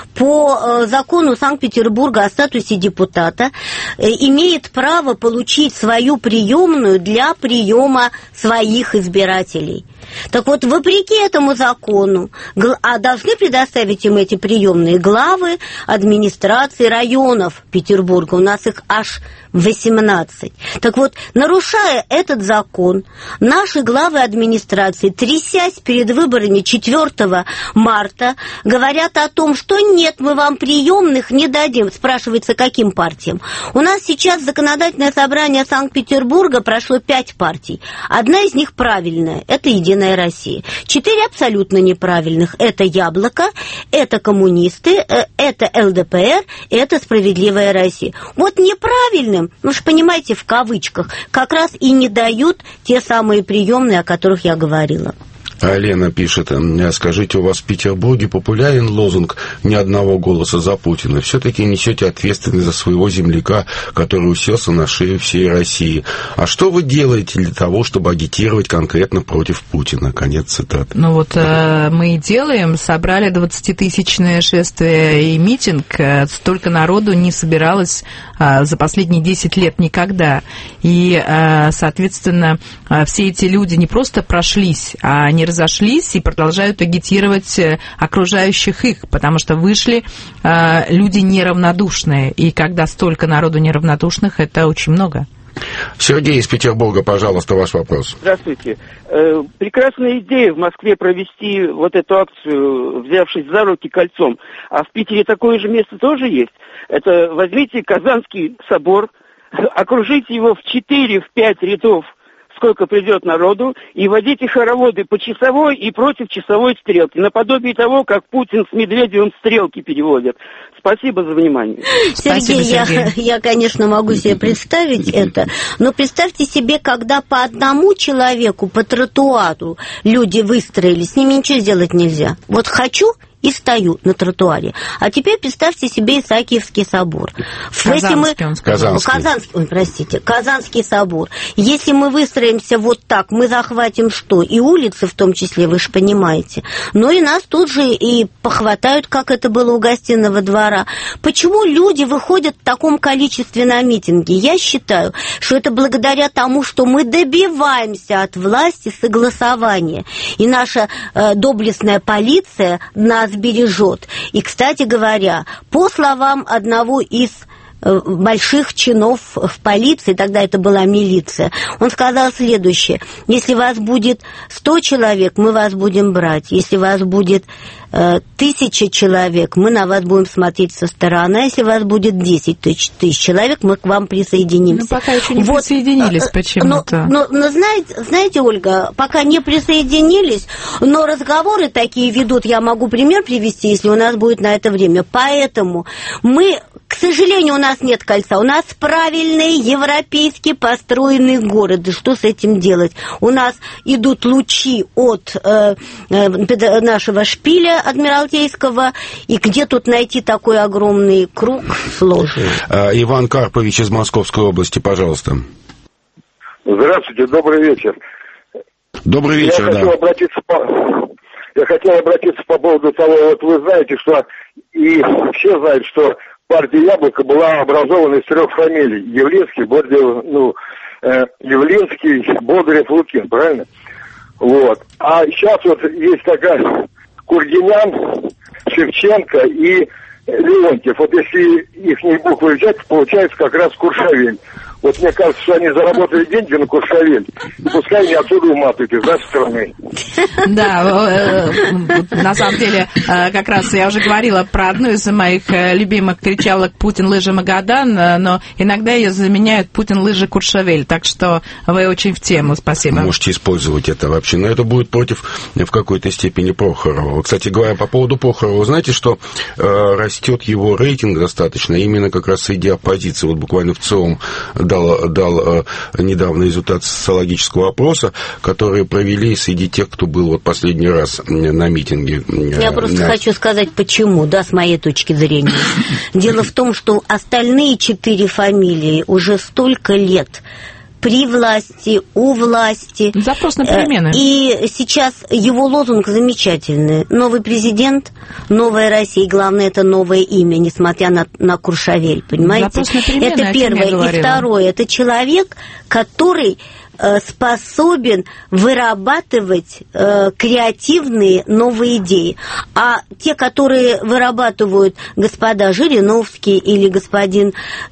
по э, закону Санкт-Петербурга о статусе депутата э, имеет право получить свою приемную для приема своих избирателей. Так вот, вопреки этому закону, а должны предоставить им эти приемные главы администрации районов Петербурга. У нас их аж восемнадцать. Так вот, нарушая этот закон, наши главы администрации, трясясь перед выборами четвёртого марта, говорят о том, что нет, мы вам приемных не дадим. Спрашивается, каким партиям? У нас сейчас законодательное собрание Санкт-Петербурга прошло пять партий. Одна из них правильная, это «Единая Россия». Четыре абсолютно неправильных. Это «Яблоко», это коммунисты, это эл дэ пэ эр, это «Справедливая Россия». Вот неправильным, ну же понимаете, в кавычках, как раз и не дают те самые приемные, о которых я говорила. А Лена пишет, скажите, у вас в Петербурге популярен лозунг «Ни одного голоса за Путина». Все-таки несете ответственность за своего земляка, который уселся на шею всей России. А что вы делаете для того, чтобы агитировать конкретно против Путина? Конец цитаты. Ну вот э, мы и делаем. Собрали двадцатитысячное шествие и митинг. Столько народу не собиралось э, за последние десять лет никогда. И, э, соответственно, э, все эти люди не просто прошлись, а они разошлись и продолжают агитировать окружающих их, потому что вышли э, люди неравнодушные, и когда столько народу неравнодушных, это очень много. Сергей из Петербурга, пожалуйста, ваш вопрос. Здравствуйте. Э, прекрасная идея в Москве провести вот эту акцию, взявшись за руки кольцом. А в Питере такое же место тоже есть. Это возьмите Казанский собор, окружите его в четыре-пять рядов, сколько придет народу, и водите хороводы по часовой и против часовой стрелки, наподобие того, как Путин с Медведевым стрелки переводят. Спасибо за внимание. Сергей, Спасибо, Сергей. Я, я, конечно, могу себе представить это, но представьте себе, когда по одному человеку по тротуару люди выстроились, с ними ничего сделать нельзя. Вот хочу и стою на тротуаре. А теперь представьте себе Исаакиевский собор. Казанский, мы... он сказал. Казанский. Казанский, ой, простите, Казанский собор. Если мы выстроимся вот так, мы захватим что? И улицы в том числе, вы же понимаете. Но и нас тут же и похватают, как это было у Гостиного двора. Почему люди выходят в таком количестве на митинги? Я считаю, что это благодаря тому, что мы добиваемся от власти согласования. И наша э, доблестная полиция нас бережет. И, кстати говоря, по словам одного из больших чинов в полиции, тогда это была милиция, он сказал следующее: если вас будет сто человек, мы вас будем брать. Если вас будет э, тысяча человек, мы на вас будем смотреть со стороны. А если вас будет десять тысяч, тысяч человек, мы к вам присоединимся. Ну, пока еще не вот, присоединились почему-то. Но, но, но знаете, знаете, Ольга, пока не присоединились, но разговоры такие ведут, я могу пример привести, если у нас будет на это время. Поэтому мы, к сожалению, у нас нет кольца, у нас правильный европейски построенный город. И что с этим делать? У нас идут лучи от э, э, нашего шпиля Адмиралтейского, и где тут найти такой огромный круг, сложно. Иван Карпович из Московской области, пожалуйста. Здравствуйте, добрый вечер. Добрый вечер, Я да. хотел обратиться по... Я хотел обратиться по поводу того, вот вы знаете, что и все знают, что партия «Яблоко» была образована из трех фамилий. Явлинский, Бордев, ну, э, Явлинский, Бодрев, Лукин, правильно? Вот. А сейчас вот есть такая Кургинян, Шевченко и Леонтьев. Вот если их буквы взять, получается как раз Куршавель. Вот мне кажется, что они заработали деньги на Куршавель. Пускай не отсюда уматывают, из нашей страны. Да, на самом деле, как раз я уже говорила про одну из моих любимых кричалок «Путин, лыжи, Магадан», но иногда ее заменяют «Путин, лыжи, Куршавель». Так что вы очень в тему, спасибо. Можете использовать это вообще, но это будет против в какой-то степени Прохорова. Кстати говоря, по поводу Прохорова, знаете, что растет его рейтинг достаточно именно как раз среди оппозиции. Вот буквально в целом дал, дал недавно результат социологического опроса, которые провели среди тех, кто был вот последний раз на митинге. Я просто на... хочу сказать, почему, да, с моей точки зрения. Дело в том, что остальные четыре фамилии уже столько лет при власти, у власти. Запрос на перемены. И сейчас его лозунг замечательный. Новый президент, новая Россия. И главное, это новое имя, несмотря на, на Куршавель, понимаете? Запрос на перемены, это первое. И второе, это человек, который способен вырабатывать э, креативные новые идеи. А те, которые вырабатывают господа Жириновский или господин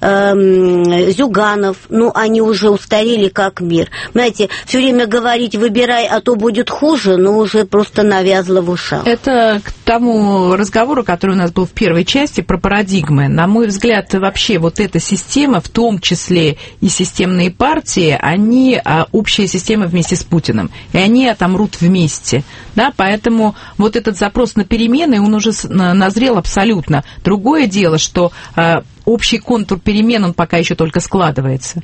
э, Зюганов, ну, они уже устарели как мир. Знаете, все время говорить «выбирай, а то будет хуже», но уже просто навязло в ушах. Это к тому разговору, который у нас был в первой части, про парадигмы. На мой взгляд, вообще вот эта система, в том числе и системные партии, они общая система вместе с Путиным, и они отомрут вместе, да, поэтому вот этот запрос на перемены, он уже назрел абсолютно. Другое дело, что э, общий контур перемен, он пока еще только складывается.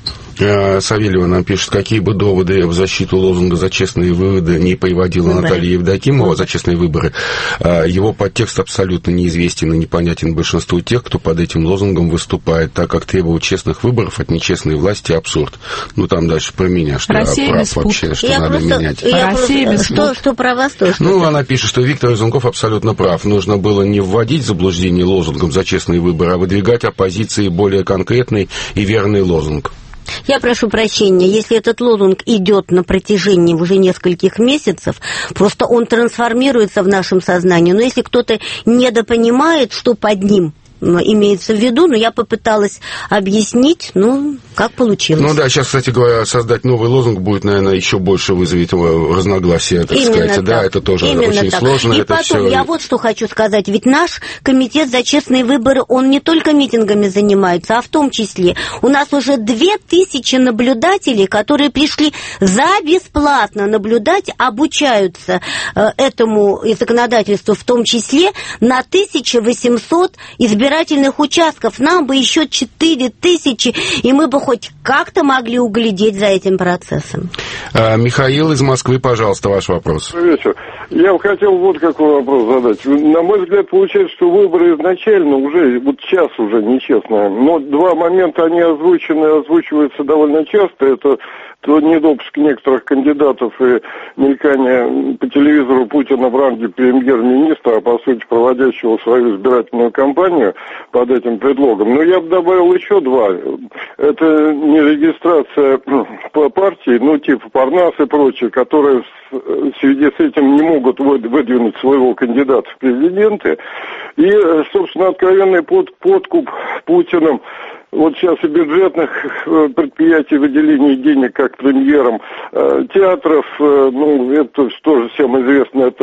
Савельева нам пишет, какие бы доводы в защиту лозунга «За честные выводы» не приводила Выборы. Наталья Евдокимова, «За честные выборы», его подтекст абсолютно неизвестен и непонятен большинству тех, кто под этим лозунгом выступает, так как требовать честных выборов от нечестной власти абсурд. Ну, там дальше про меня, что Россия я прав вообще, что я надо просто, менять. Я Россия просто, без что, что про вас тоже? Ну, она пишет, что Виктор Разумков абсолютно прав. Нужно было не вводить в заблуждение лозунгом «За честные выборы», а выдвигать оппозиции более конкретный и верный лозунг. Я прошу прощения, если этот лозунг идет на протяжении уже нескольких месяцев, просто он трансформируется в нашем сознании. Но если кто-то недопонимает, что под ним имеется в виду, но я попыталась объяснить, ну, как получилось. Ну да, сейчас, кстати говоря, создать новый лозунг будет, наверное, еще больше вызовет разногласия, так Именно сказать. так. Да, это тоже Именно очень так. сложно. И это потом, все... я вот что хочу сказать, ведь наш комитет за честные выборы, он не только митингами занимается, а в том числе у нас уже две тысячи наблюдателей, которые пришли за бесплатно наблюдать, обучаются э, этому законодательству, в том числе на тысяча восемьсот избирательных избирательных участков. Нам бы еще четыре тысячи, и мы бы хоть как-то могли углядеть за этим процессом. А, Михаил из Москвы, пожалуйста, ваш вопрос. Добрый вечер. Я бы хотел вот какой вопрос задать. На мой взгляд, получается, что выборы изначально уже, вот сейчас уже нечестно, но два момента, они озвучены, озвучиваются довольно часто. Это то недопуск некоторых кандидатов и мелькание по телевизору Путина в ранге премьер-министра, а по сути проводящего свою избирательную кампанию под этим предлогом. Но я бы добавил еще два. Это не регистрация по партии, ну типа Парнас и прочие, которые в связи с этим не могут выдвинуть своего кандидата в президенты. И, собственно, откровенный под, подкуп Путиным вот сейчас и бюджетных предприятий, выделения денег как премьерам, театров, ну, это тоже всем известно, это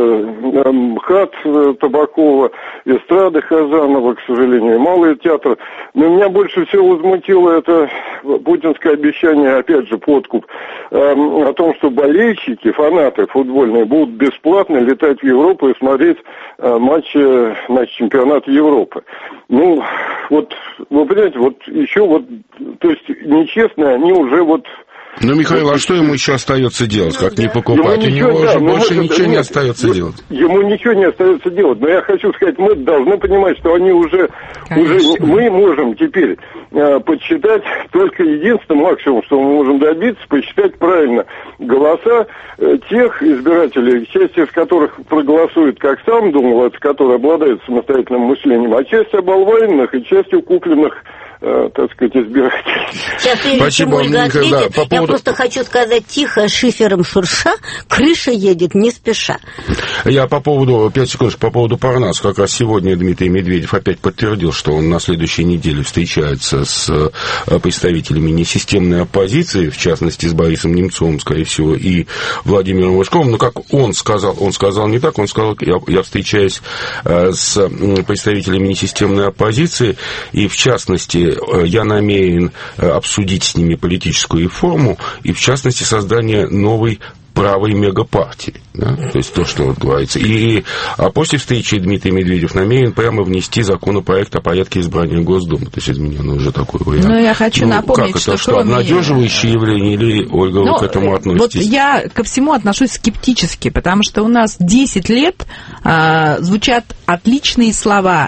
МХАТ Табакова, эстрады Хазанова, к сожалению, малый театр. Но меня больше всего возмутило это путинское обещание, опять же, подкуп, о том, что болельщики, фанаты футбольные будут бесплатно летать в Европу и смотреть матчи, матч чемпионата Европы. Ну, вот, вы понимаете, вот еще вот, то есть нечестно, они уже вот... Ну, Михаил, а что ему еще остается делать, как не покупать? У него да, уже больше может, ничего нет, не остается делать. Ему ничего не остается делать. Но я хочу сказать, мы должны понимать, что они уже, уже мы можем теперь э, подсчитать только единственное максимум, что мы можем добиться, посчитать правильно голоса э, тех избирателей, часть из которых проголосует, как сам думал, это которые обладают самостоятельным мышлением, а часть оболваненных и частью купленных, э, так сказать, избирателей. Сейчас, прежде чем Ольга ответит, да, по поводу... я просто хочу сказать тихо, шифером шурша, крыша едет не спеша. Я по поводу, пять секунд, по поводу Парнаса, как раз сегодня Дмитрий Медведев опять подтвердил, что он на следующей неделе встречается с представителями несистемной оппозиции, в частности, с Борисом Немцовым, скорее всего, и Владимиром Лужковым. Но как он сказал, он сказал не так, он сказал, я, я встречаюсь с представителями несистемной оппозиции, и в частности, я намерен обсудить с ними политическую реформу, и в частности, создание новой правой мегапартии. Да? То есть то, что вот говорится. И, а после встречи Дмитрий Медведев намерен прямо внести законопроект о порядке избрания Госдумы. То есть измененный уже такой вариант. Но я хочу ну, напомнить, как это, что, что кроме... обнадеживающее явление, или, Ольга, ну, вы к этому относитесь? Вот я ко всему отношусь скептически, потому что у нас десять лет а, звучат отличные слова,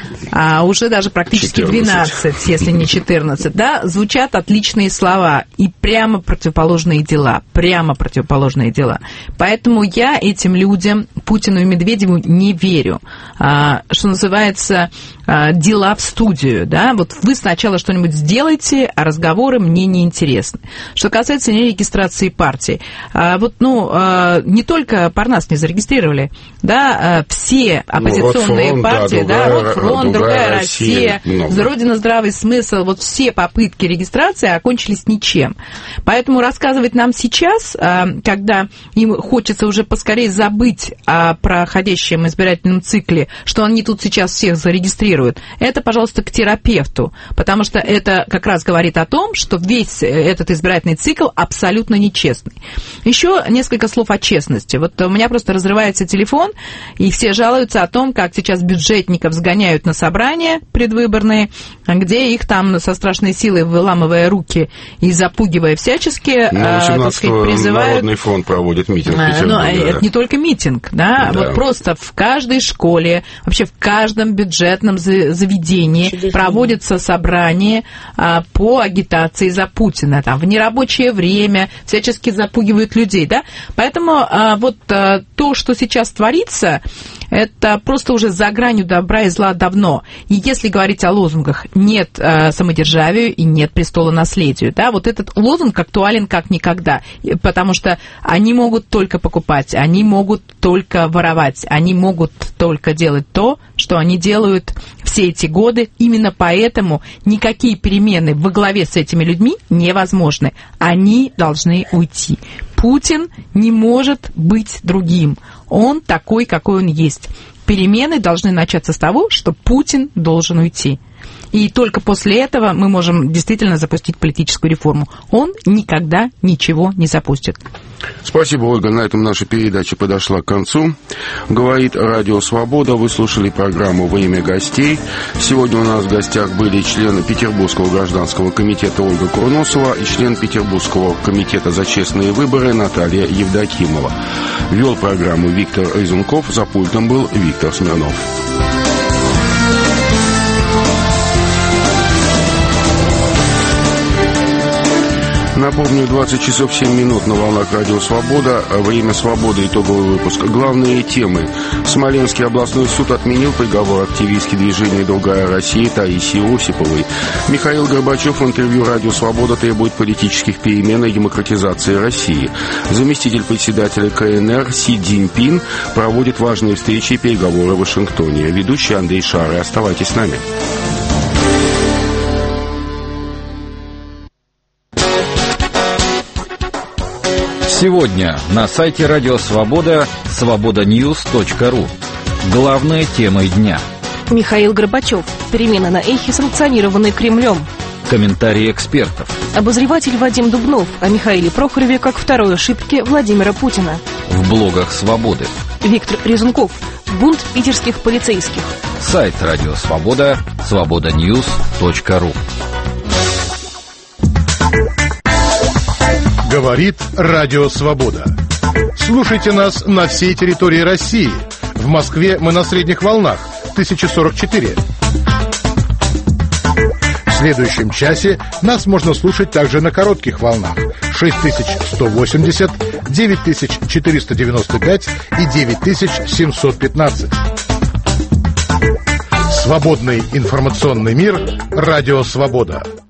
а, уже даже практически двенадцать, если не четырнадцать, да, звучат отличные слова и прямо противоположные дела, прямо противоположные дела. Поэтому я этим людям, Путину и Медведеву, не верю. А, что называется, а, дела в студию, да, вот вы сначала что-нибудь сделайте, а разговоры мне не интересны. Что касается нерегистрации партии, а, вот, ну, а, не только Парнас не зарегистрировали, да, а, все оппозиционные ну, партии, да, Ротфронт, да, другая, другая Россия, Россия Родина, здравый смысл, вот все попытки регистрации окончились ничем. Поэтому рассказывать нам сейчас, а, когда им хочется уже поскорее забыть о проходящем избирательном цикле, что они тут сейчас всех зарегистрируют, это, пожалуйста, к терапевту, потому что это как раз говорит о том, что весь этот избирательный цикл абсолютно нечестный. Еще несколько слов о честности. Вот у меня просто разрывается телефон, и все жалуются о том, как сейчас бюджетников сгоняют на собрания предвыборные, где их там со страшной силой, выламывая руки и запугивая всячески, ну, так сказать, призывают... Народный фронт проводит митинг в Петербурге. Ну, это не только митинг, да? да, вот просто в каждой школе, вообще в каждом бюджетном заведении Чудесно. проводится собрание а, по агитации за Путина, там, в нерабочее время, всячески запугивают людей, да? Поэтому а, вот а, то, что сейчас творится, это просто уже за гранью добра и зла давно. И если говорить о лозунгах «нет э, самодержавию» и «нет престолонаследию», да, вот этот лозунг актуален как никогда, потому что они могут только покупать, они могут только воровать, они могут только делать то, что они делают все эти годы. Именно поэтому никакие перемены во главе с этими людьми невозможны. Они должны уйти. Путин не может быть другим. Он такой, какой он есть. Перемены должны начаться с того, что Путин должен уйти. И только после этого мы можем действительно запустить политическую реформу. Он никогда ничего не запустит. Спасибо, Ольга. На этом наша передача подошла к концу. Говорит Радио Свобода. Вы слушали программу «Во имя гостей». Сегодня у нас в гостях были члены Петербургского гражданского комитета Ольга Курносова и член Петербургского комитета за честные выборы Наталья Евдокимова. Вел программу Виктор Резунков. За пультом был Виктор Смирнов. Напомню, двадцать часов семь минут на волнах Радио Свобода. Время свободы. Итоговый выпуск. Главные темы. Смоленский областной суд отменил приговор активистки движения «Другая Россия» Таисии Осиповой. Михаил Горбачев в интервью Радио Свобода требует политических перемен и демократизации России. Заместитель председателя ка эн эр Си Цзиньпин проводит важные встречи и переговоры в Вашингтоне. Ведущий Андрей Шары. Оставайтесь с нами. Сегодня на сайте Радио Свобода свобода ньюс точка ру. Главные темы дня. Михаил Горбачев. Перемены на эхе, санкционированные Кремлем. Комментарии экспертов. Обозреватель Вадим Дубнов о Михаиле Прохорове как второй ошибке Владимира Путина. В блогах Свободы. Виктор Резунков. Бунт питерских полицейских. Сайт Радио Свобода свобода ньюс точка ру. Говорит Радио Свобода. Слушайте нас на всей территории России. В Москве мы на средних волнах тысяча сорок четыре. В следующем часе нас можно слушать также на коротких волнах шесть тысяч сто восемьдесят, девять тысяч четыреста девяносто пять и девять тысяч семьсот пятнадцать. Свободный информационный мир. Радио Свобода.